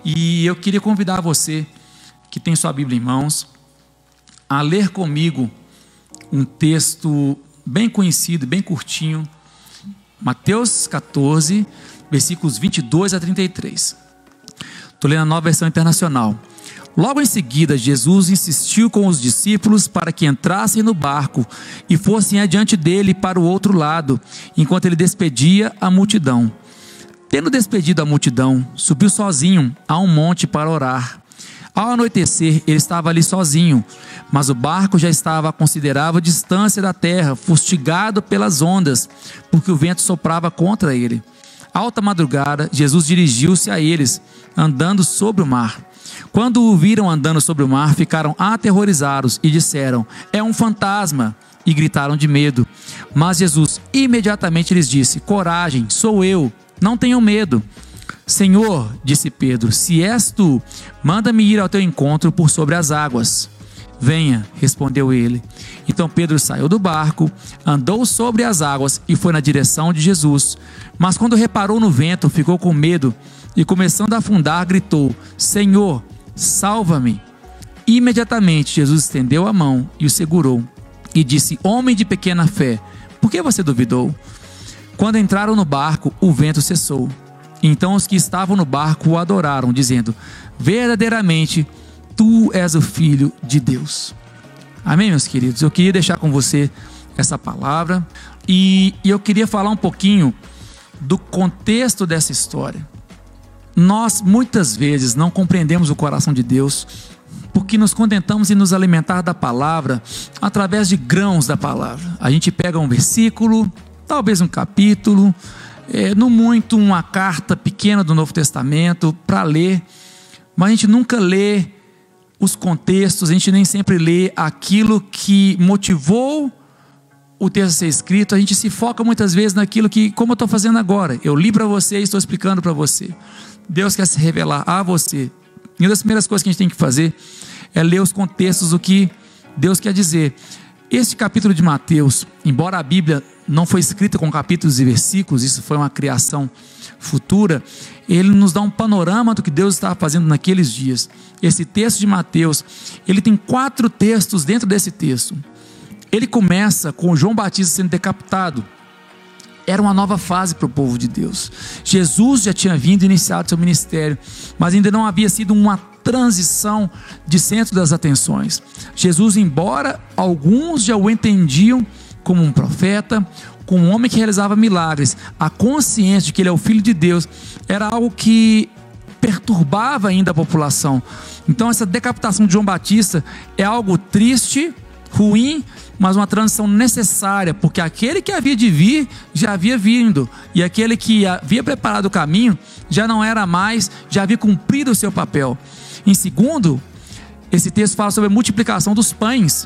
E eu queria convidar você que tem sua Bíblia em mãos a ler comigo um texto bem conhecido, bem curtinho, Mateus 14, versículos 22 a 33. Estou lendo a Nova Versão Internacional. Logo em seguida, Jesus insistiu com os discípulos para que entrassem no barco e fossem adiante dele para o outro lado, enquanto ele despedia a multidão. Tendo despedido a multidão, subiu sozinho a um monte para orar. Ao anoitecer, ele estava ali sozinho, mas o barco já estava a considerável distância da terra, fustigado pelas ondas, porque o vento soprava contra ele. Alta madrugada, Jesus dirigiu-se a eles, andando sobre o mar. Quando o viram andando sobre o mar, ficaram aterrorizados e disseram: "É um fantasma!" e gritaram de medo. Mas Jesus imediatamente lhes disse: "Coragem, sou eu, não tenham medo." "Senhor", disse Pedro, "se és tu, manda-me ir ao teu encontro por sobre as águas." "Venha", respondeu ele. Então Pedro saiu do barco, andou sobre as águas e foi na direção de Jesus. Mas quando reparou no vento, ficou com medo e, começando a afundar, gritou: "Senhor, salva-me!" Imediatamente Jesus estendeu a mão e o segurou e disse: "Homem de pequena fé, por que você duvidou?" Quando entraram no barco, o vento cessou. Então os que estavam no barco o adoraram, dizendo: "Verdadeiramente, tu és o Filho de Deus." Amém, meus queridos? Eu queria deixar com você essa palavra e eu queria falar um pouquinho do contexto dessa história. Nós muitas vezes não compreendemos o coração de Deus porque nos contentamos em nos alimentar da palavra através de grãos da palavra. A gente pega um versículo, talvez um capítulo, no muito uma carta pequena do Novo Testamento para ler, mas a gente nunca lê os contextos, a gente nem sempre lê aquilo que motivou o texto a ser escrito. A gente se foca muitas vezes naquilo que, como eu estou fazendo agora, eu li para você e estou explicando para você. Deus quer se revelar a você. E uma das primeiras coisas que a gente tem que fazer é ler os contextos do que Deus quer dizer. Este capítulo de Mateus, embora a Bíblia não foi escrita com capítulos e versículos, isso foi uma criação futura, ele nos dá um panorama do que Deus estava fazendo naqueles dias. Esse texto de Mateus, ele tem 4 textos dentro desse texto. Ele começa com João Batista sendo decapitado. Era uma nova fase para o povo de Deus. Jesus já tinha vindo e iniciado seu ministério, mas ainda não havia sido uma transição de centro das atenções. Jesus, embora alguns já o entendiam como um profeta, como um homem que realizava milagres, a consciência de que ele é o Filho de Deus era algo que perturbava ainda a população. Então essa decapitação de João Batista é algo triste, ruim, mas uma transição necessária, porque aquele que havia de vir já havia vindo, e aquele que havia preparado o caminho já não era mais, já havia cumprido o seu papel. Em segundo, esse texto fala sobre a multiplicação dos pães,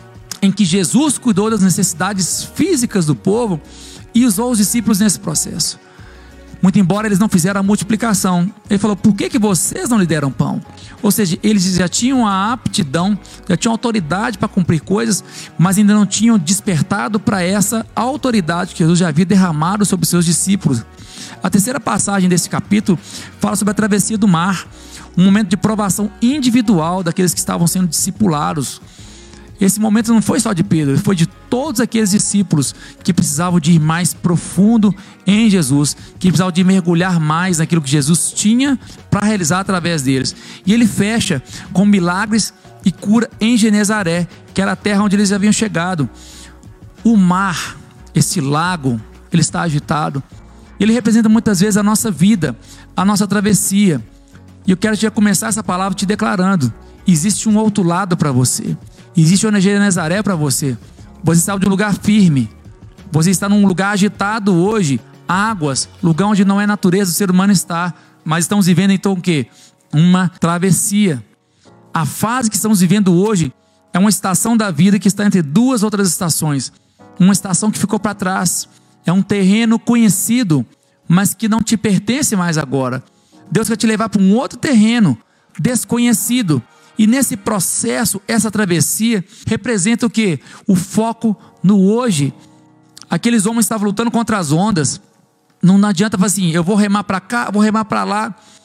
em que Jesus cuidou das necessidades físicas do povo e usou os discípulos nesse processo. Muito embora eles não fizeram a multiplicação, ele falou: "Por que vocês não lhe deram pão?" Ou seja, eles já tinham a aptidão, já tinham autoridade para cumprir coisas, mas ainda não tinham despertado para essa autoridade que Jesus já havia derramado sobre os seus discípulos. A terceira passagem desse capítulo fala sobre a travessia do mar, um momento de provação individual daqueles que estavam sendo discipulados. Esse momento não foi só de Pedro, foi de todos aqueles discípulos que precisavam de ir mais profundo em Jesus, que precisavam de mergulhar mais naquilo que Jesus tinha para realizar através deles. E ele fecha com milagres e cura em Genezaré, que era a terra onde eles haviam chegado. O mar, esse lago, ele está agitado. Ele representa muitas vezes a nossa vida, a nossa travessia. E eu quero já começar essa palavra te declarando: existe um outro lado para você. Existe uma Genezaré para você. Você está de um lugar firme. Você está num lugar agitado hoje. Águas, lugar onde não é natureza, o ser humano está. Mas estamos vivendo então o quê? Uma travessia. A fase que estamos vivendo hoje é uma estação da vida que está entre 2 outras estações. Uma estação que ficou para trás. É um terreno conhecido, mas que não te pertence mais agora. Deus quer te levar para um outro terreno desconhecido. E nesse processo, essa travessia representa o quê? O foco no hoje. Aqueles homens estavam lutando contra as ondas. Não adianta falar assim: eu vou remar para cá, vou remar para lá.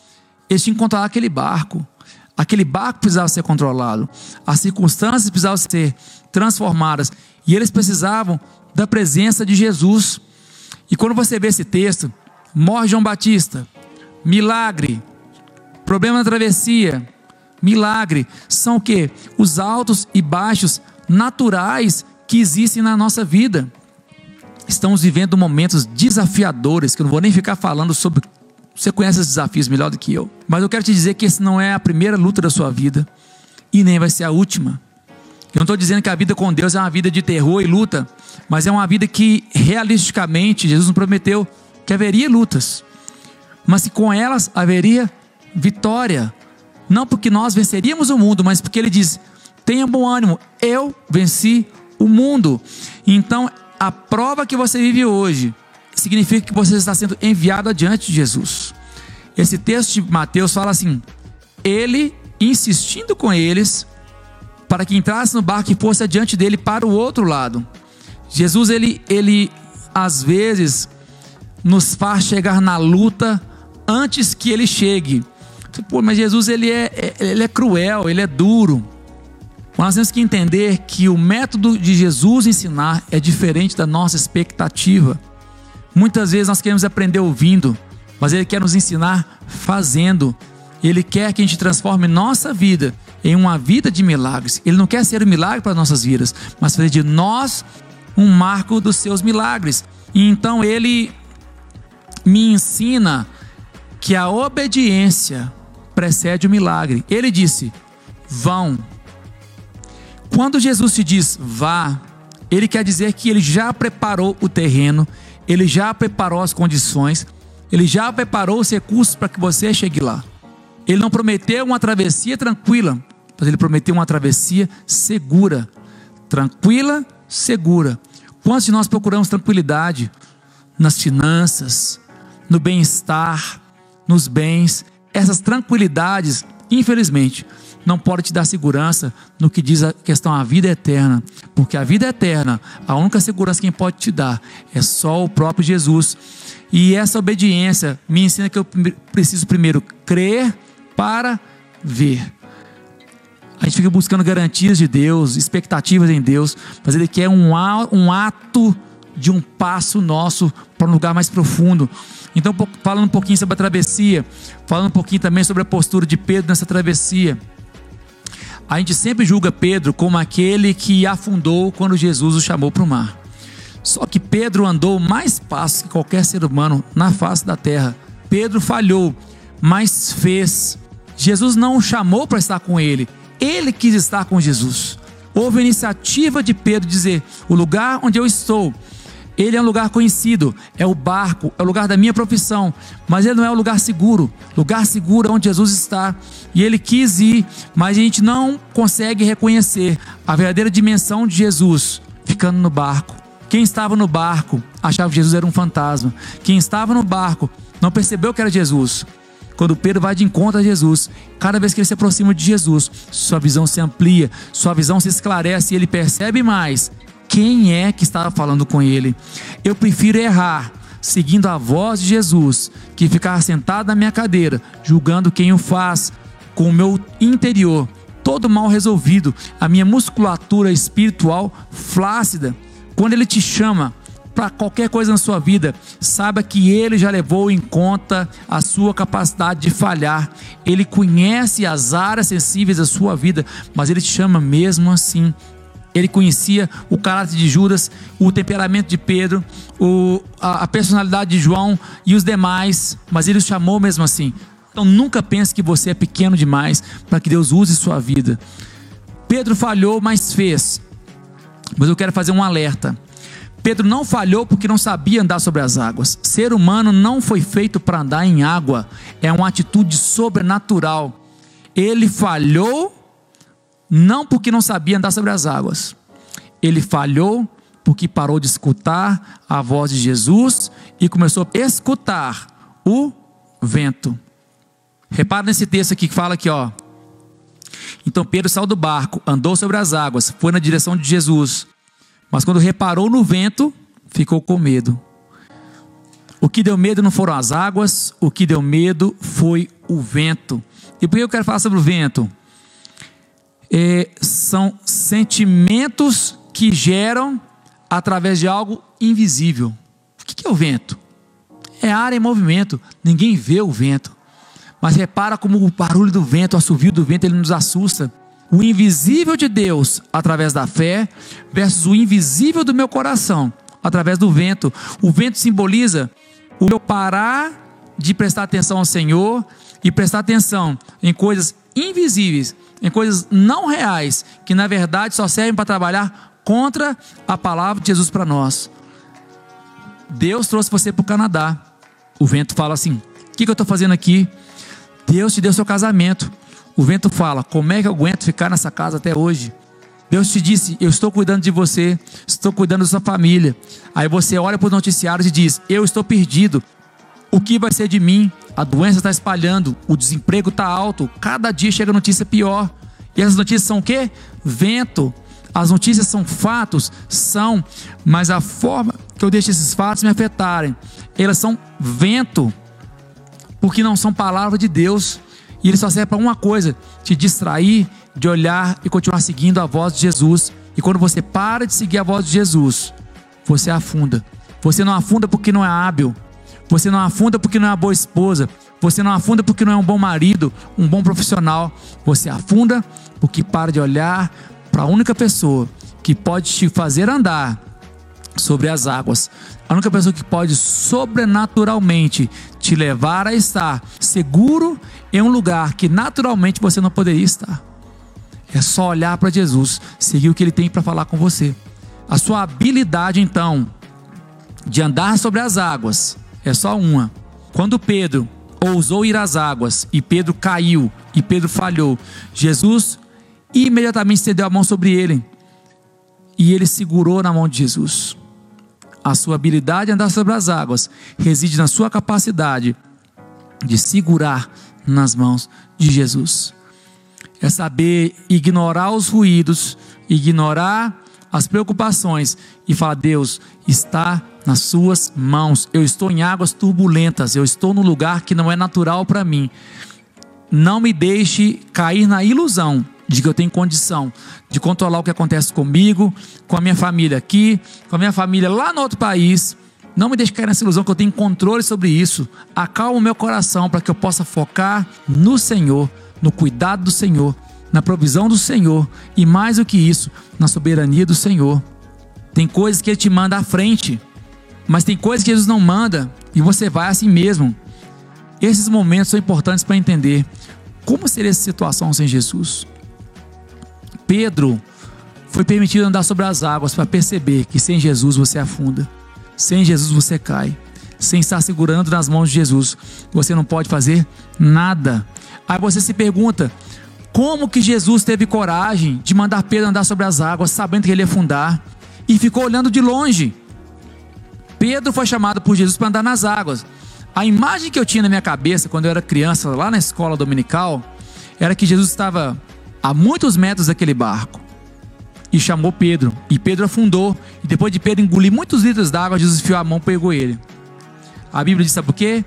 eles tinham que controlar aquele barco. Aquele barco precisava ser controlado. As circunstâncias precisavam ser transformadas. E eles precisavam da presença de Jesus. E quando você vê esse texto, morre João Batista, milagre, problema na travessia, milagre, são o quê? Os altos e baixos naturais que existem na nossa vida. Estamos vivendo momentos desafiadores, que eu não vou nem ficar falando sobre. Você conhece os desafios melhor do que eu. Mas eu quero te dizer que esse não é a primeira luta da sua vida, e nem vai ser a última. Eu não estou dizendo que a vida com Deus é uma vida de terror e luta, mas é uma vida que realisticamente Jesus nos prometeu que haveria lutas, mas que com elas haveria vitória. Não porque nós venceríamos o mundo, mas porque Ele diz: tenha bom ânimo, eu venci o mundo. Então a prova que você vive hoje significa que você está sendo enviado adiante de Jesus. Esse texto de Mateus fala assim: Ele insistindo com eles para que entrasse no barco e fosse adiante dele para o outro lado. Jesus, ele às vezes nos faz chegar na luta antes que Ele chegue. Pô, mas Jesus ele é cruel, Ele é duro. Nós temos que entender que o método de Jesus ensinar é diferente da nossa expectativa. Muitas vezes nós queremos aprender ouvindo, mas Ele quer nos ensinar fazendo. Ele quer que a gente transforme nossa vida em uma vida de milagres. Ele não quer ser um milagre para nossas vidas, mas fazer de nós um marco dos seus milagres. E então Ele me ensina que a obediência precede o milagre. Ele disse: vão. Quando Jesus te diz vá, Ele quer dizer que Ele já preparou o terreno, Ele já preparou as condições, Ele já preparou os recursos para que você chegue lá. Ele não prometeu uma travessia tranquila, mas Ele prometeu uma travessia segura. Tranquila, segura. Quantos de nós procuramos tranquilidade nas finanças, no bem-estar, nos bens? Essas tranquilidades, infelizmente, não podem te dar segurança no que diz a questão da vida eterna. Porque a vida eterna, a única segurança que quem pode te dar é só o próprio Jesus. E essa obediência me ensina que eu preciso primeiro crer para ver. A gente fica buscando garantias de Deus, expectativas em Deus, mas Ele quer um ato de um passo nosso para um lugar mais profundo. Então, falando um pouquinho sobre a travessia, falando um pouquinho também sobre a postura de Pedro nessa travessia. A gente sempre julga Pedro como aquele que afundou quando Jesus o chamou para o mar. Só que Pedro andou mais passos que qualquer ser humano na face da terra. Pedro falhou, mas fez. Jesus não o chamou para estar com ele, ele quis estar com Jesus. Houve a iniciativa de Pedro dizer: o lugar onde eu estou, ele é um lugar conhecido, é o barco, é o lugar da minha profissão, mas ele não é o lugar seguro. Lugar seguro é onde Jesus está. E ele quis ir, mas a gente não consegue reconhecer a verdadeira dimensão de Jesus ficando no barco. Quem estava no barco achava que Jesus era um fantasma. Quem estava no barco não percebeu que era Jesus. Quando Pedro vai de encontro a Jesus, cada vez que ele se aproxima de Jesus, sua visão se amplia, sua visão se esclarece e ele percebe mais quem é que estava falando com ele. Eu prefiro errar seguindo a voz de Jesus, que ficar sentado na minha cadeira, julgando quem o faz, com o meu interior todo mal resolvido, a minha musculatura espiritual flácida. Quando Ele te chama para qualquer coisa na sua vida, saiba que Ele já levou em conta a sua capacidade de falhar. Ele conhece as áreas sensíveis da sua vida, mas Ele te chama mesmo assim. Ele conhecia o caráter de Judas, o temperamento de Pedro, a personalidade de João e os demais, mas Ele os chamou mesmo assim. Então nunca pense que você é pequeno demais para que Deus use sua vida. Pedro falhou, mas fez. Mas eu quero fazer um alerta. Pedro não falhou porque não sabia andar sobre as águas. Ser humano não foi feito para andar em água. É uma atitude sobrenatural. Ele falhou não porque não sabia andar sobre as águas. Ele falhou porque parou de escutar a voz de Jesus e começou a escutar o vento. Repara nesse texto aqui que fala aqui, ó. Então Pedro saiu do barco, andou sobre as águas, foi na direção de Jesus. Mas quando reparou no vento, ficou com medo. O que deu medo não foram as águas, o que deu medo foi o vento. E por que eu quero falar sobre o vento? São sentimentos que geram através de algo invisível. O que é o vento? É ar em movimento. Ninguém vê o vento, mas repara como o barulho do vento, o assovio do vento, ele nos assusta. O invisível de Deus através da fé versus o invisível do meu coração através do vento. O vento simboliza o eu parar de prestar atenção ao Senhor e prestar atenção em coisas invisíveis, em coisas não reais, que na verdade só servem para trabalhar contra a palavra de Jesus para nós. Deus trouxe você para o Canadá. O vento fala assim: o que eu estou fazendo aqui? Deus te deu seu casamento. O vento fala: como é que eu aguento ficar nessa casa até hoje? Deus te disse: eu estou cuidando de você, estou cuidando da sua família. Aí você olha para os noticiários e diz: eu estou perdido, o que vai ser de mim? A doença está espalhando, o desemprego está alto, cada dia chega notícia pior. E essas notícias são o quê? Vento. As notícias são fatos? São, mas a forma que eu deixo esses fatos me afetarem, elas são vento, porque não são palavra de Deus. E ele só serve para uma coisa: te distrair de olhar e continuar seguindo a voz de Jesus. E quando você para de seguir a voz de Jesus, você afunda. Você não afunda porque não é hábil. Você não afunda porque não é uma boa esposa. Você não afunda porque não é um bom marido, um bom profissional. Você afunda porque para de olhar para a única pessoa que pode te fazer andar sobre as águas. A única pessoa que pode sobrenaturalmente te levar a estar seguro em um lugar que naturalmente você não poderia estar. É só olhar para Jesus, seguir o que Ele tem para falar com você. A sua habilidade então de andar sobre as águas é só uma. Quando Pedro ousou ir às águas e Pedro caiu e Pedro falhou, Jesus imediatamente estendeu a mão sobre ele e ele segurou na mão de Jesus. A sua habilidade de andar sobre as águas reside na sua capacidade de segurar nas mãos de Jesus. É saber ignorar os ruídos, ignorar as preocupações e falar: Deus está nas suas mãos. Eu estou em águas turbulentas, eu estou num lugar que não é natural para mim. Não me deixe cair na ilusão de que eu tenho condição de controlar o que acontece comigo, com a minha família aqui, com a minha família lá no outro país. Não me deixe cair nessa ilusão que eu tenho controle sobre isso. Acalma o meu coração para que eu possa focar no Senhor, no cuidado do Senhor, na provisão do Senhor e, mais do que isso, na soberania do Senhor. Tem coisas que Ele te manda à frente, mas tem coisas que Jesus não manda e você vai assim mesmo. Esses momentos são importantes para entender como seria essa situação sem Jesus. Pedro foi permitido andar sobre as águas para perceber que sem Jesus você afunda, sem Jesus você cai, sem estar segurando nas mãos de Jesus você não pode fazer nada. Aí você se pergunta: como que Jesus teve coragem de mandar Pedro andar sobre as águas sabendo que ele ia afundar e ficou olhando de longe? Pedro foi chamado por Jesus para andar nas águas. A imagem que eu tinha na minha cabeça quando eu era criança, lá na escola dominical, era que Jesus estava a muitos metros daquele barco e chamou Pedro, e Pedro afundou, e depois de Pedro engolir muitos litros d'água, Jesus enfiou a mão e pegou ele. A Bíblia diz: sabe por quê?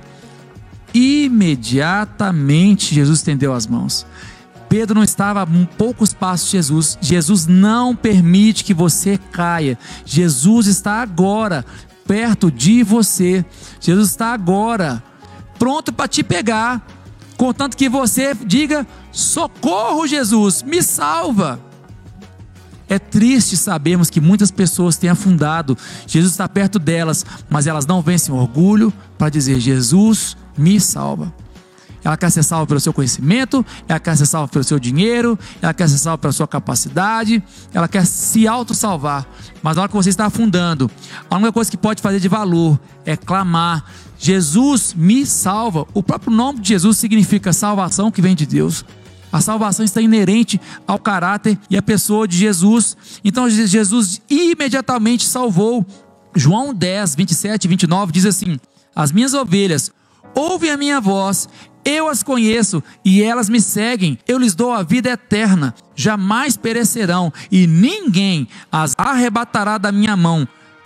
Imediatamente Jesus estendeu as mãos. Pedro não estava a poucos passos de Jesus. Jesus não permite que você caia. Jesus está agora perto de você. Jesus está agora pronto para te pegar, contanto que você diga: socorro, Jesus, me salva. É triste sabermos que muitas pessoas têm afundado. Jesus está perto delas, mas elas não vencem o orgulho para dizer: Jesus, me salva. Ela quer ser salva pelo seu conhecimento, ela quer ser salva pelo seu dinheiro, ela quer ser salva pela sua capacidade, ela quer se auto-salvar. Mas na hora que você está afundando, a única coisa que pode fazer de valor é clamar: Jesus, me salva. O próprio nome de Jesus significa salvação que vem de Deus. A salvação está inerente ao caráter e à pessoa de Jesus. Então Jesus imediatamente salvou. João 10, 27 e 29 diz assim: as minhas ovelhas ouvem a minha voz, eu as conheço e elas me seguem. Eu lhes dou a vida eterna, jamais perecerão e ninguém as arrebatará da minha mão.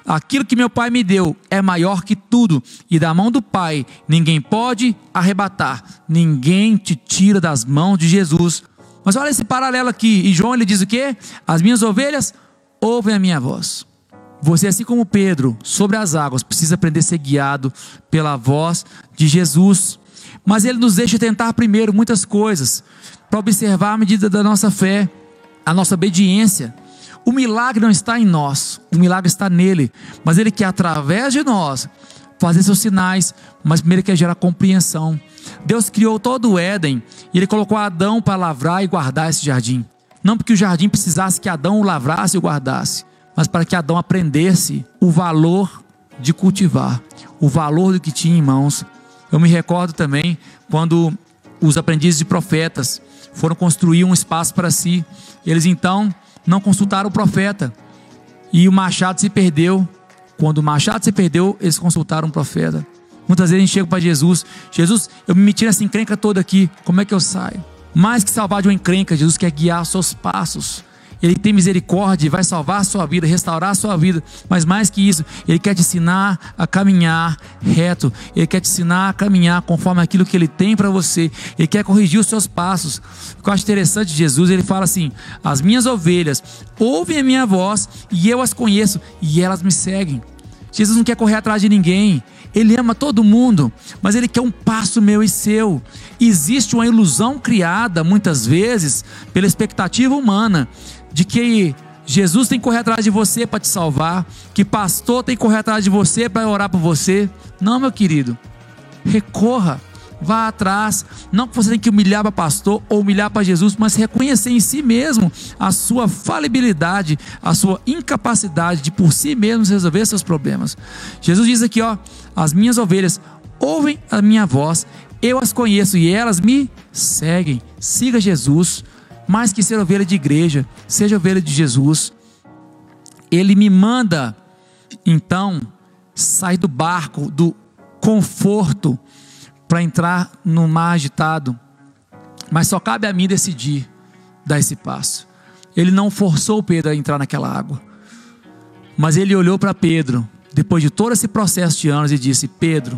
aquilo que meu Pai me deu é maior que tudo, e da mão do Pai ninguém pode arrebatar. Ninguém te tira das mãos de Jesus. Mas olha esse paralelo aqui, e João ele diz o quê? As minhas ovelhas ouvem a minha voz. Você, assim como Pedro, sobre as águas, precisa aprender a ser guiado pela voz de Jesus. Mas ele nos deixa tentar primeiro muitas coisas, para observar a medida da nossa fé, a nossa obediência. O milagre não está em nós, o milagre está nele. Mas ele quer, através de nós, fazer seus sinais. Mas primeiro ele quer gerar compreensão. Deus criou todo o Éden, e ele colocou Adão para lavrar e guardar esse jardim. Não porque o jardim precisasse que Adão o lavrasse e o guardasse, mas para que Adão aprendesse o valor de cultivar, o valor do que tinha em mãos. Eu me recordo também quando os aprendizes de profetas foram construir um espaço para si. Eles então não consultaram o profeta, e o machado se perdeu. Quando o machado se perdeu, eles consultaram o profeta. Muitas vezes a gente chega para Jesus: Jesus, eu me meti nessa encrenca toda aqui, como é que eu saio? Mais que salvar de uma encrenca, Jesus quer guiar os seus passos. Ele tem misericórdia e vai salvar a sua vida, restaurar a sua vida. Mas mais que isso, Ele quer te ensinar a caminhar reto. Ele quer te ensinar a caminhar conforme aquilo que Ele tem para você. Ele quer corrigir os seus passos. O que eu acho interessante de Jesus, Ele fala assim: as minhas ovelhas ouvem a minha voz, e eu as conheço, e elas me seguem. Jesus não quer correr atrás de ninguém. Ele ama todo mundo, mas Ele quer um passo meu e seu. Existe uma ilusão criada muitas vezes pela expectativa humana de que Jesus tem que correr atrás de você para te salvar, que pastor tem que correr atrás de você para orar por você. Não, meu querido, recorra, vá atrás. Não que você tem que humilhar para pastor ou humilhar para Jesus, mas reconhecer em si mesmo a sua falibilidade, a sua incapacidade de por si mesmo resolver seus problemas. Jesus diz aqui, ó: as minhas ovelhas ouvem a minha voz, eu as conheço e elas me seguem. Siga Jesus. Mais que ser ovelha de igreja, seja ovelha de Jesus. Ele me manda então sair do barco, do conforto, para entrar no mar agitado. Mas só cabe a mim decidir dar esse passo. Ele não forçou Pedro a entrar naquela água, mas ele olhou para Pedro depois de todo esse processo de anos e disse: Pedro,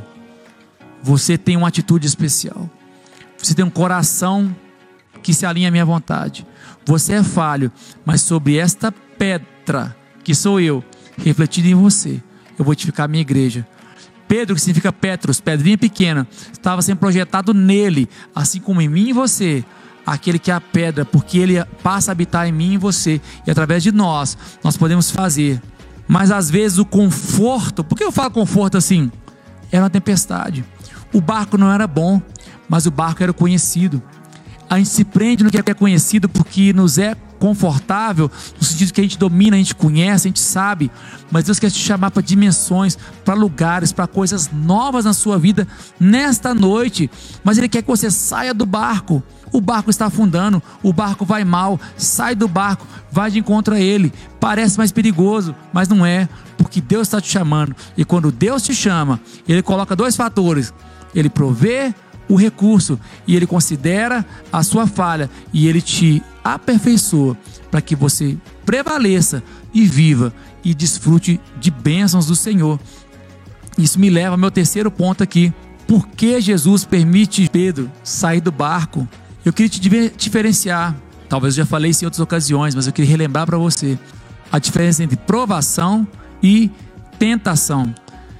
você tem uma atitude especial, você tem um coração que se alinha à minha vontade. Você é falho, mas sobre esta pedra, que sou eu, refletido em você, eu vou edificar a minha igreja. Pedro, que significa Petros, pedrinha pequena, estava sendo projetado nele, assim como em mim e você, aquele que é a pedra, porque ele passa a habitar em mim e em você, e através de nós podemos fazer. Mas às vezes o conforto, por que eu falo conforto assim? Era uma tempestade. O barco não era bom, mas o barco era conhecido. A gente se prende no que é conhecido porque nos é confortável, no sentido que a gente domina, a gente conhece, a gente sabe. Mas Deus quer te chamar para dimensões, para lugares, para coisas novas na sua vida nesta noite. Mas Ele quer que você saia do barco. O barco está afundando, o barco vai mal. Sai do barco, vai de encontro a Ele. Parece mais perigoso, mas não é, porque Deus está te chamando. E quando Deus te chama, Ele coloca dois fatores: Ele provê o recurso, e Ele considera a sua falha, e Ele te aperfeiçoa para que você prevaleça e viva e desfrute de bênçãos do Senhor. Isso me leva ao meu terceiro ponto aqui. Por que Jesus permite Pedro sair do barco? Eu queria te diferenciar, talvez eu já falei isso em outras ocasiões, mas eu queria relembrar para você a diferença entre provação e tentação.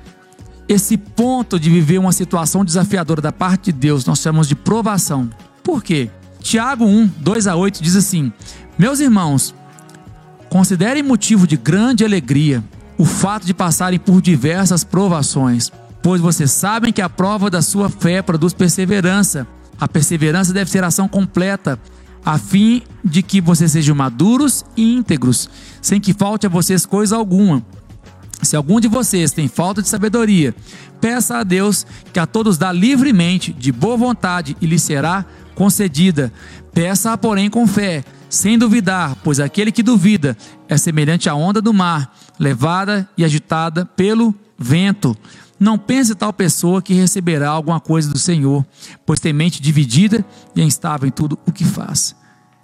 Esse ponto de viver uma situação desafiadora da parte de Deus, nós chamamos de provação. Por quê? Tiago 1, 2-8 diz assim: meus irmãos, considerem motivo de grande alegria o fato de passarem por diversas provações, pois vocês sabem que a prova da sua fé produz perseverança. A perseverança deve ser ação completa, a fim de que vocês sejam maduros e íntegros, sem que falte a vocês coisa alguma. Se algum de vocês tem falta de sabedoria, peça a Deus, que a todos dá livremente, de boa vontade, e lhe será concedida. Peça-a, porém, com fé, sem duvidar, pois aquele que duvida é semelhante à onda do mar, levada e agitada pelo vento. Não pense tal pessoa que receberá alguma coisa do Senhor, pois tem mente dividida e é instável em tudo o que faz.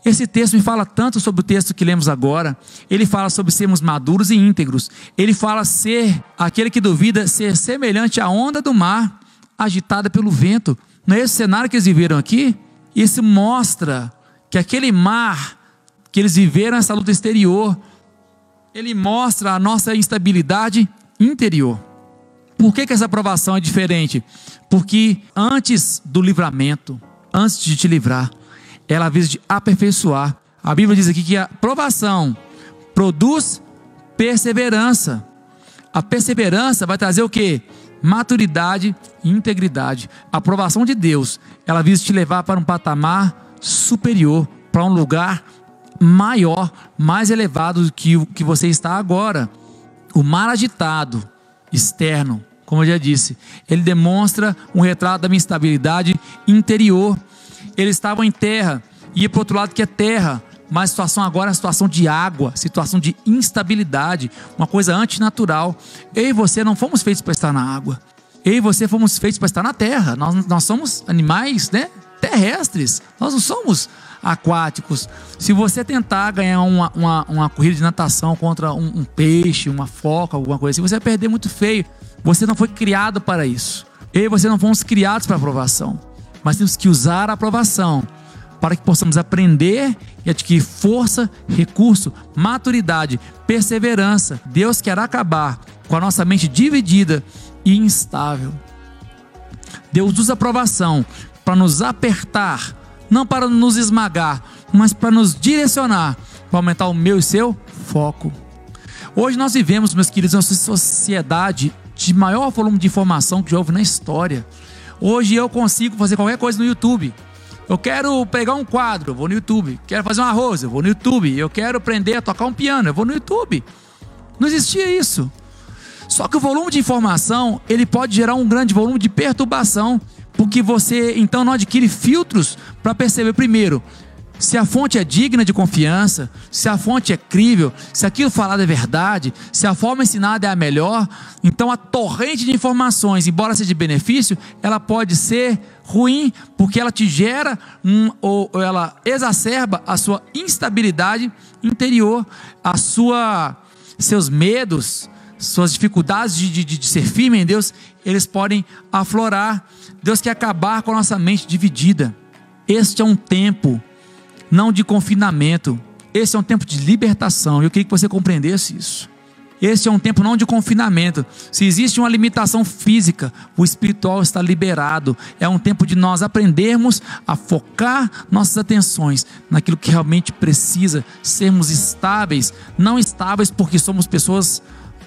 Esse texto me fala tanto sobre o texto que lemos agora. Ele fala sobre sermos maduros e íntegros. Ele fala ser aquele que duvida, ser semelhante à onda do mar, agitada pelo vento. Não é esse cenário que eles viveram aqui? Isso mostra que aquele mar que eles viveram, essa luta exterior, ele mostra a nossa instabilidade interior. Por que essa provação é diferente? Porque antes do livramento, antes de te livrar, ela visa de aperfeiçoar. A Bíblia diz aqui que a provação produz perseverança. A perseverança vai trazer o quê? Maturidade e integridade. A aprovação de Deus, ela visa te levar para um patamar superior, para um lugar maior, mais elevado do que o que você está agora. O mar agitado, externo, como eu já disse, ele demonstra um retrato da minha instabilidade interior. Eles estavam em terra, ia para o outro lado que é terra, mas a situação agora é uma situação de água, situação de instabilidade, uma coisa antinatural. Eu e você não fomos feitos para estar na água. Eu e você fomos feitos para estar na terra. Nós somos animais, né, terrestres, nós não somos aquáticos. Se você tentar ganhar uma corrida de natação contra um peixe, uma foca, alguma coisa assim, você vai perder muito feio. Você não foi criado para isso. Eu e você não fomos criados para aprovação, mas temos que usar a aprovação para que possamos aprender e adquirir força, recurso, maturidade, perseverança. Deus quer acabar com a nossa mente dividida e instável. Deus usa a aprovação para nos apertar, não para nos esmagar, mas para nos direcionar, para aumentar o meu e seu foco. Hoje nós vivemos, meus queridos, uma sociedade de maior volume de informação que já houve na história. Hoje eu consigo fazer qualquer coisa no YouTube. Eu quero pegar um quadro, eu vou no YouTube. Quero fazer um arroz, eu vou no YouTube. Eu quero aprender a tocar um piano, eu vou no YouTube. Não existia isso. Só que o volume de informação, ele pode gerar um grande volume de perturbação, porque você então não adquire filtros para perceber primeiro se a fonte é digna de confiança, se a fonte é crível, se aquilo falado é verdade, se a forma ensinada é a melhor. Então a torrente de informações, embora seja de benefício, ela pode ser ruim, porque ela te gera ou ela exacerba a sua instabilidade interior, seus medos, suas dificuldades de ser firme em Deus, eles podem aflorar. Deus quer acabar com a nossa mente dividida. Este é um tempo não de confinamento, esse é um tempo de libertação. Eu queria que você compreendesse isso. Este é um tempo não de confinamento. Se existe uma limitação física, o espiritual está liberado. É um tempo de nós aprendermos a focar nossas atenções naquilo que realmente precisa, sermos estáveis, não estáveis porque somos pessoas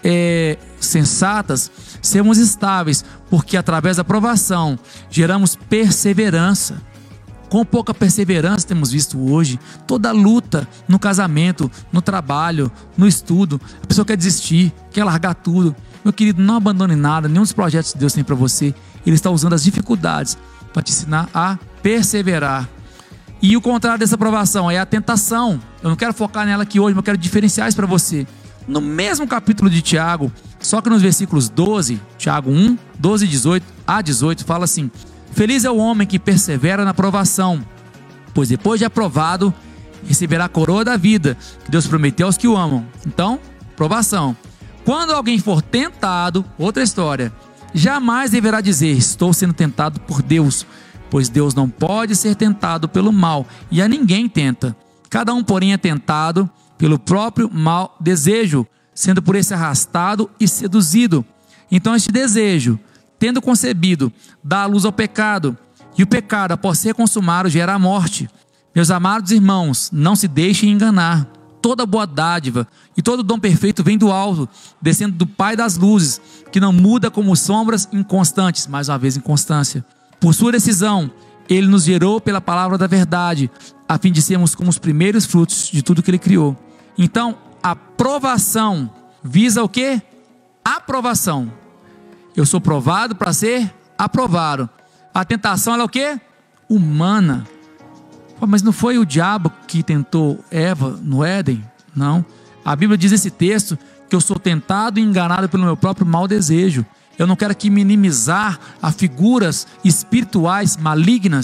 sensatas, sermos estáveis porque através da provação geramos perseverança. Com pouca perseverança temos visto hoje toda luta no casamento, no trabalho, no estudo. A pessoa quer desistir, quer largar tudo. Meu querido, não abandone nada, nenhum dos projetos que Deus tem para você. Ele está usando as dificuldades para te ensinar a perseverar. E o contrário dessa provação é a tentação. Eu não quero focar nela aqui hoje, mas eu quero diferenciar isso para você. No mesmo capítulo de Tiago, só que nos versículos 12, Tiago 1, 12 a 18, fala assim: feliz é o homem que persevera na provação, pois depois de aprovado, receberá a coroa da vida, que Deus prometeu aos que o amam. Então, provação. Quando alguém for tentado, outra história, jamais deverá dizer: estou sendo tentado por Deus, pois Deus não pode ser tentado pelo mal, e a ninguém tenta. Cada um, porém, é tentado pelo próprio mau desejo, sendo por esse arrastado e seduzido. Então este desejo, tendo concebido, dá a luz ao pecado, e o pecado, após ser consumado, gera a morte. Meus amados irmãos, não se deixem enganar. Toda boa dádiva e todo dom perfeito vem do alto, descendo do Pai das luzes, que não muda como sombras inconstantes, mais uma vez inconstância. Por sua decisão, Ele nos gerou pela palavra da verdade, a fim de sermos como os primeiros frutos de tudo que Ele criou. Então, a provação visa o quê? Aprovação. Eu sou provado para ser aprovado. A tentação ela é o quê? Humana. Mas não foi o diabo que tentou Eva no Éden? Não. A Bíblia diz nesse texto que eu sou tentado e enganado pelo meu próprio mau desejo. Eu não quero aqui minimizar a figuras espirituais malignas,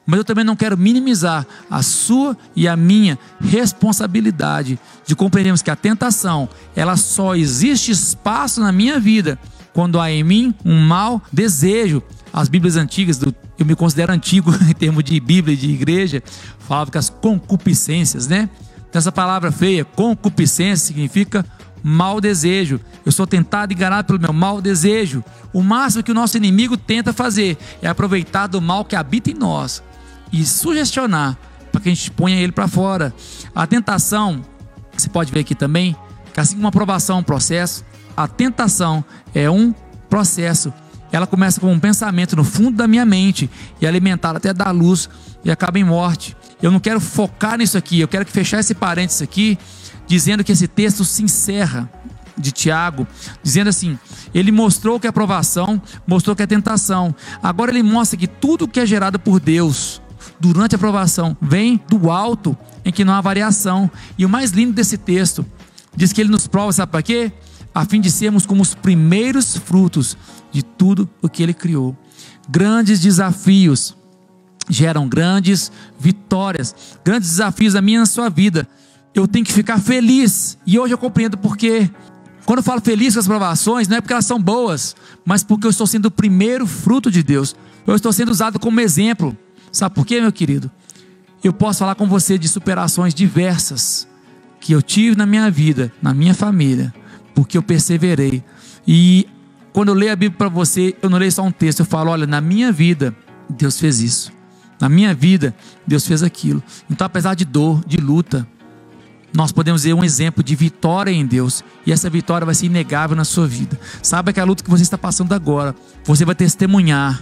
mas eu também não quero minimizar a sua e a minha responsabilidade de compreendermos que a tentação, ela só existe espaço na minha vida quando há em mim um mau desejo. As Bíblias antigas, eu me considero antigo em termos de Bíblia e de igreja, falavam que as concupiscências, né? Então, essa palavra feia, concupiscência, significa mau desejo. Eu sou tentado e enganado pelo meu mau desejo. O máximo que o nosso inimigo tenta fazer é aproveitar do mal que habita em nós e sugestionar para que a gente ponha ele para fora. A tentação, você pode ver aqui também, que assim como a aprovação é um processo, a tentação é um processo. Ela começa com um pensamento no fundo da minha mente e é alimentada até dar luz e acaba em morte. Eu não quero focar nisso aqui, eu quero fechar esse parênteses aqui, dizendo que esse texto se encerra, de Tiago, dizendo assim: ele mostrou que a aprovação, mostrou que a tentação, agora ele mostra que tudo que é gerado por Deus durante a aprovação vem do alto, em que não há variação. E o mais lindo desse texto, diz que ele nos prova, sabe para quê? A fim de sermos como os primeiros frutos de tudo o que ele criou. Grandes desafios geram grandes vitórias, grandes desafios na minha e na sua vida. Eu tenho que ficar feliz, e hoje eu compreendo porque. Quando eu falo feliz com as provações, não é porque elas são boas, mas porque eu estou sendo o primeiro fruto de Deus. Eu estou sendo usado como exemplo. Sabe por quê, meu querido? Eu posso falar com você de superações diversas que eu tive na minha vida, na minha família, porque eu perseverei. E quando eu leio a Bíblia para você, eu não leio só um texto, eu falo: olha, na minha vida Deus fez isso, na minha vida Deus fez aquilo. Então, apesar de dor, de luta, nós podemos ver um exemplo de vitória em Deus, e essa vitória vai ser inegável na sua vida. Sabe aquela luta que você está passando agora, você vai testemunhar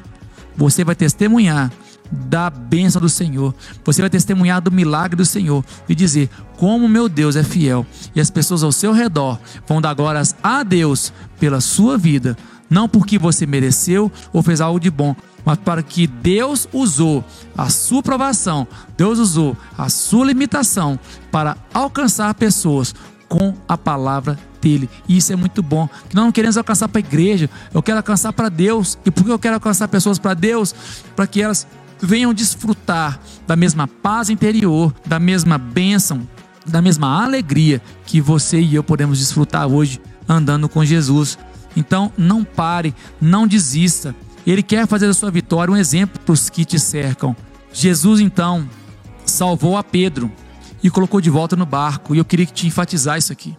da bênção do Senhor, você vai testemunhar do milagre do Senhor e dizer como meu Deus é fiel, e as pessoas ao seu redor vão dar glórias a Deus pela sua vida, não porque você mereceu ou fez algo de bom, mas para que Deus usou a sua provação, Deus usou a sua limitação para alcançar pessoas com a palavra dele. E isso é muito bom, que nós não queremos alcançar para a igreja, eu quero alcançar para Deus. E por que eu quero alcançar pessoas para Deus? Para que elas venham desfrutar da mesma paz interior, da mesma bênção, da mesma alegria que você e eu podemos desfrutar hoje andando com Jesus. Então não pare, não desista. Ele quer fazer da sua vitória um exemplo para os que te cercam. Jesus então salvou a Pedro e colocou de volta no barco. E eu queria te enfatizar isso aqui.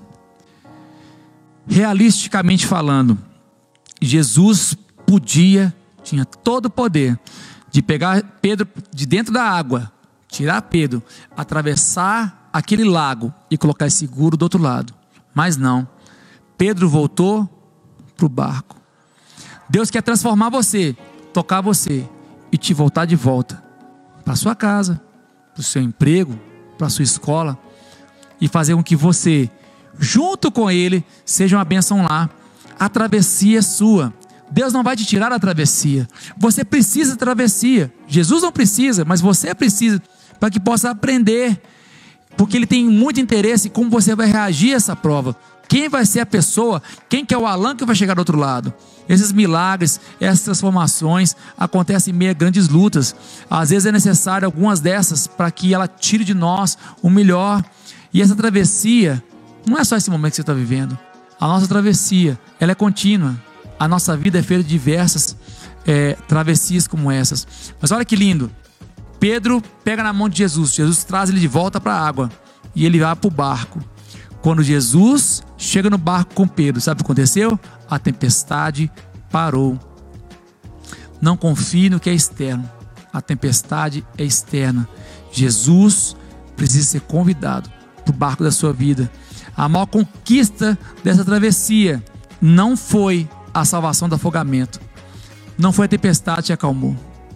Realisticamente falando, Jesus tinha todo o poder de pegar Pedro de dentro da água, tirar Pedro, atravessar aquele lago e colocar seguro do outro lado. Mas não, Pedro voltou para o barco. Deus quer transformar você, tocar você e te voltar de volta para sua casa, para o seu emprego, para a sua escola, e fazer com que você, junto com Ele, seja uma bênção lá. A travessia é sua. Deus não vai te tirar a travessia. Você precisa da travessia. Jesus não precisa, mas você precisa, para que possa aprender, porque Ele tem muito interesse em como você vai reagir a essa prova. Quem vai ser a pessoa, quem que é o Alan que vai chegar do outro lado? Esses milagres, essas transformações acontecem em meio a grandes lutas. Às vezes é necessário algumas dessas para que ela tire de nós o melhor. E essa travessia não é só esse momento que você está vivendo. A nossa travessia, ela é contínua. A nossa vida é feita de diversas travessias como essas. Mas olha que lindo. Pedro pega na mão de Jesus. Jesus traz ele de volta para a água e ele vai para o barco. Quando Jesus chega no barco com Pedro, sabe o que aconteceu? A tempestade parou. Não confie no que é externo. A tempestade é externa. Jesus precisa ser convidado para o barco da sua vida. A maior conquista dessa travessia não foi a salvação do afogamento. Não foi a tempestade que acalmou.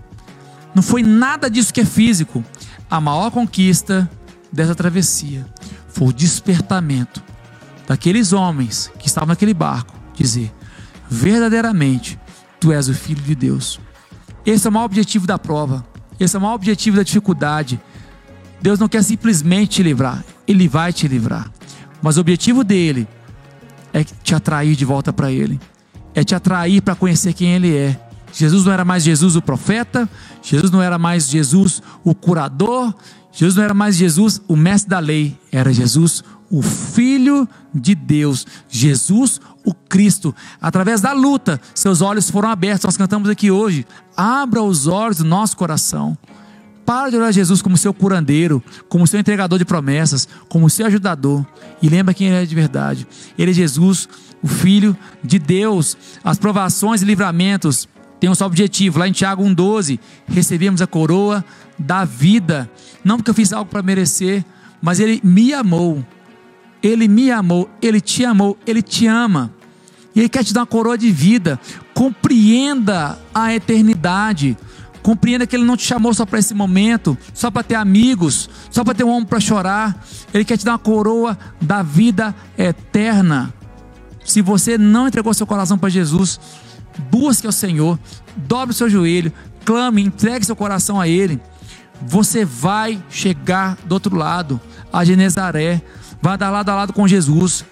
Não foi nada disso que é físico. A maior conquista dessa travessia foi o despertamento daqueles homens que estavam naquele barco, dizer: verdadeiramente tu és o Filho de Deus. Esse é o maior objetivo da prova, esse é o maior objetivo da dificuldade. Deus não quer simplesmente te livrar, Ele vai te livrar, mas o objetivo dele é te atrair de volta para Ele, é te atrair para conhecer quem Ele é, Jesus não era mais Jesus o profeta, Jesus não era mais Jesus o curador, Jesus não era mais Jesus o mestre da lei, era Jesus o Filho de Deus, Jesus o Cristo. Através da luta, seus olhos foram abertos. Nós cantamos aqui hoje: abra os olhos do nosso coração. Para de olhar Jesus como seu curandeiro, como seu entregador de promessas, como seu ajudador, e lembra quem ele é de verdade. Ele é Jesus, o Filho de Deus. As provações e livramentos têm um só objetivo. Lá em Tiago 1,12, recebemos a coroa da vida, não porque eu fiz algo para merecer, mas Ele me amou. Ele me amou, Ele te amou, Ele te ama, e Ele quer te dar uma coroa de vida. Compreenda a eternidade, compreenda que Ele não te chamou só para esse momento, só para ter amigos, só para ter um ombro para chorar. Ele quer te dar uma coroa da vida eterna. Se você não entregou seu coração para Jesus, busque ao Senhor, dobre o seu joelho, clame, entregue seu coração a Ele. Você vai chegar do outro lado, a Genezaré, vai dar lado a lado com Jesus.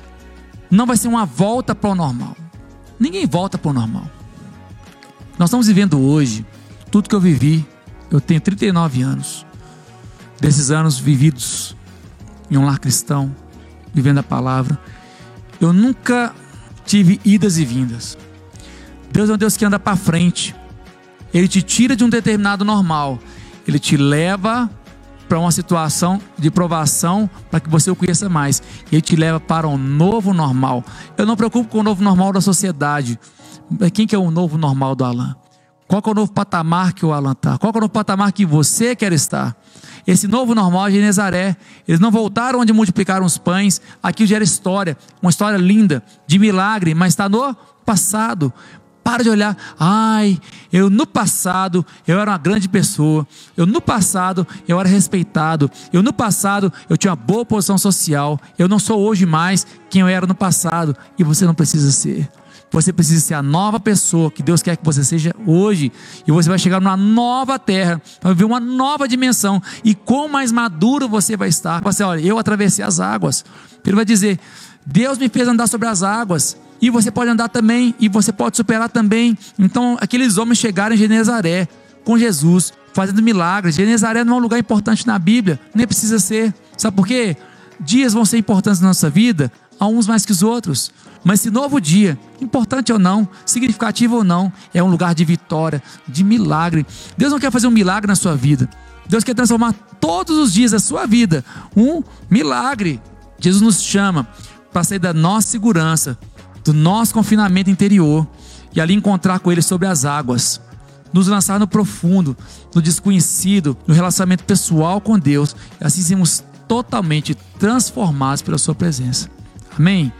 Não vai ser uma volta para o normal. Ninguém volta para o normal. Nós estamos vivendo hoje tudo que eu vivi. Eu tenho 39 anos. Desses anos vividos em um lar cristão, vivendo a palavra, eu nunca tive idas e vindas. Deus é um Deus que anda para frente. Ele te tira de um determinado normal, Ele te leva para uma situação de provação, para que você o conheça mais. Ele te leva para um novo normal. Eu não me preocupo com o novo normal da sociedade. Quem que é o novo normal do Alan? Qual que é o novo patamar que o Alan está? Qual que é o novo patamar que você quer estar? Esse novo normal é Genezaré. Eles não voltaram onde multiplicaram os pães. Aqui gera história, uma história linda, de milagre, mas está no passado. Para de olhar: ai, eu no passado eu era uma grande pessoa, eu no passado eu era respeitado, eu no passado eu tinha uma boa posição social, eu não sou hoje mais quem eu era no passado. E você não precisa ser. Você precisa ser a nova pessoa que Deus quer que você seja hoje. E você vai chegar numa nova terra, vai viver uma nova dimensão. E quão mais maduro você vai estar. Você, olha, eu atravessei as águas. Ele vai dizer: Deus me fez andar sobre as águas. E você pode andar também, e você pode superar também. Então aqueles homens chegaram em Genezaré com Jesus, fazendo milagres. Genezaré não é um lugar importante na Bíblia, nem precisa ser. Sabe por quê? Dias vão ser importantes na nossa vida, a uns mais que os outros. Mas esse novo dia, importante ou não, significativo ou não, é um lugar de vitória, de milagre. Deus não quer fazer um milagre na sua vida. Deus quer transformar todos os dias da sua vida um milagre. Jesus nos chama para sair da nossa segurança, do nosso confinamento interior, e ali encontrar com Ele sobre as águas, nos lançar no profundo, no desconhecido, no relacionamento pessoal com Deus, e assim sermos totalmente transformados pela sua presença. Amém?